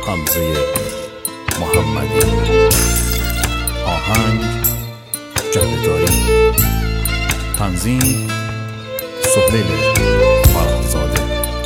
حمزه محمدی. آهنگ جهداری، تنظیم سهیل فرهزاده.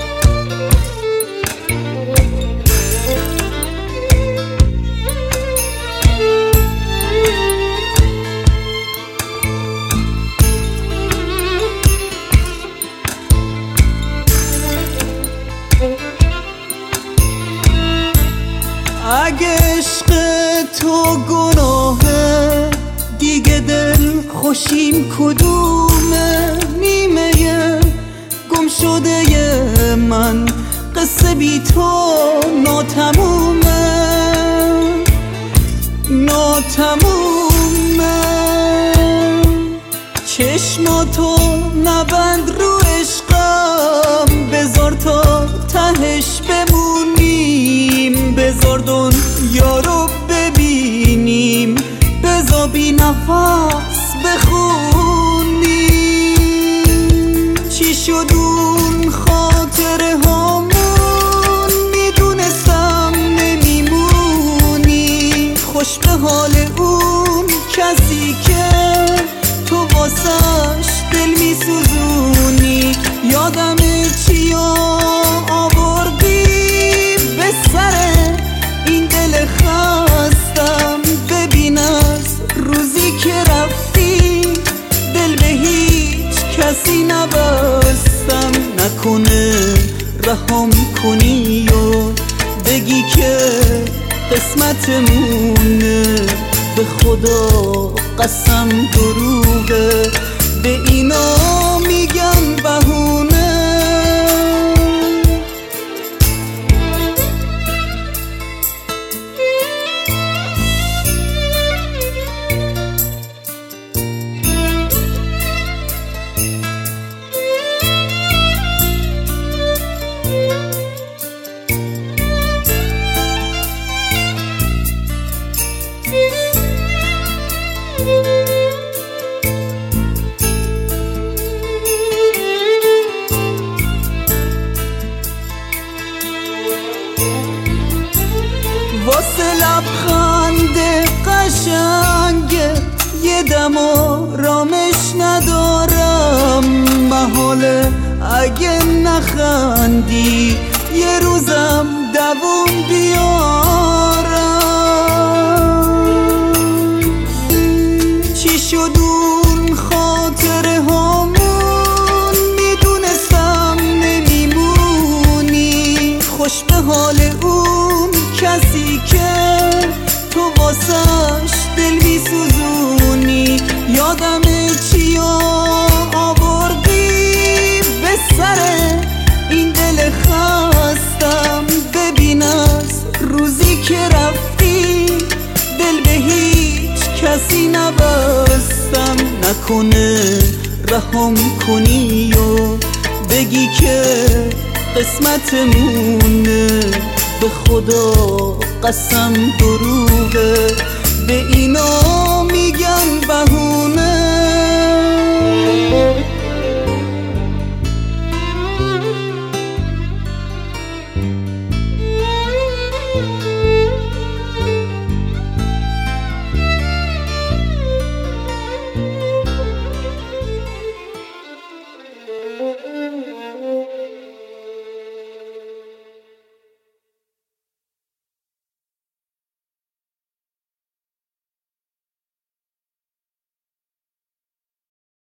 اگه عشق تو گناهه دیگه دل خوشیم کدومه؟ نیمه گم شده من قصه بی تو ناتمومه چشماتو نبند رو عشقم، بذار تا تهش بمونیم، بذار دنیا رو ببینیم، بذار بی نفس بخونیم. چی شد اون خاطره هامون؟ میدونستم نمیمونی. خوش به حال اون کسی که تو واسش دل میسوزونی. یادمه چیا آوردی به سر این دل خستم. ببین از روزی که رفتی دل به هیچ کسی نبستم. نکنه رهام کنی و بگی که قسمتمونه. به خدا قسم دروغه، به اینا میگن بهونه. واسه لبخند قشنگه یه دم آرامش ندارم. محاله اگه نخندی یه روزم دووم بیارم. چی شد اون خاطره هامون؟ میدونستم نمیمونی. خوش به حال اون کسی که تو واسش دل میسوزونی. یادمه چیا آوردی به سر این دل خستم. ببین از روزی که رفتی دل به هیچ کسی نبستم. نکنه رهام کنی و بگی که قسمتمونه. به خدا قسم دروغه، به اینا میگن بهونه.